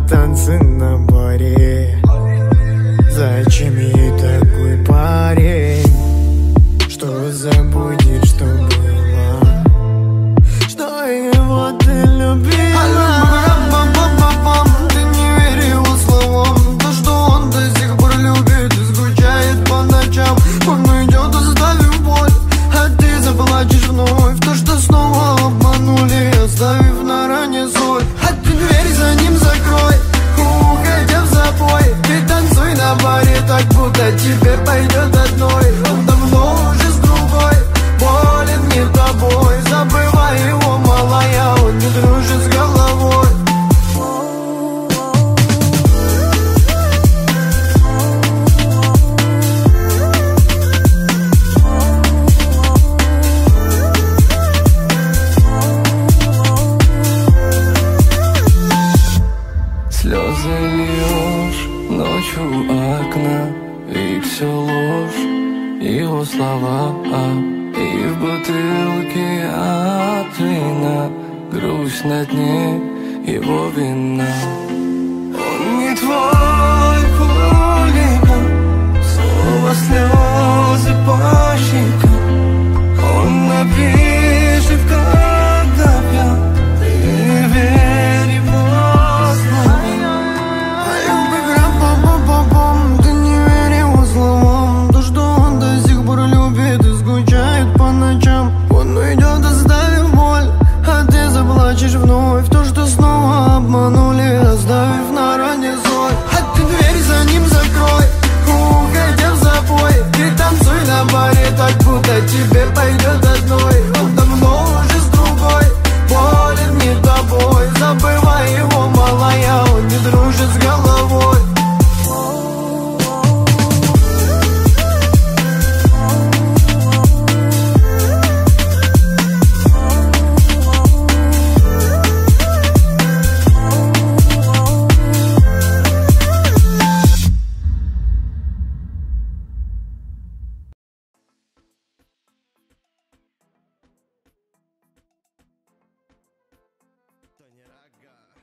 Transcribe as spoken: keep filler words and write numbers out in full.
танцы на баре. Зачем ей такой парень, что забудет, что было, что его ты любила? Ты не верь его словам, то, что он до сих пор любит и скучает по ночам. Он уйдет, оставив боль, а ты заплачешь вновь. То, что снова обманули, оставив на ране соль. А ты дверь за ним закрой, уходя в запой. Ты танцуй на баре, так будто тебе пойдет одной. Он давно уже с другой, болен не тобой. Забывай его, малая, он не дружит с головой. Слезы льешь ночью у окна, и все ложь, его слова, и в бутылке от вина грусть на дне, его вина. Он не твой хулиган, снова слезы по щекам. Он напишет, когда пьян, ты не верь его словам. Ты не верь его словам, то, что он до сих пор любит и скучает по ночам. Он уйдет, оставив боль, а ты заплачешь вновь. То, что снова обманули, оставив на ране соль. А ты дверь за ним закрой, уходя в запой. Ты танцуй на баре, так будто тебе пойдет одной. Он давно уже с другой, болен не тобой. Забывай его, малая, он не дружит с головой. Тони Рога.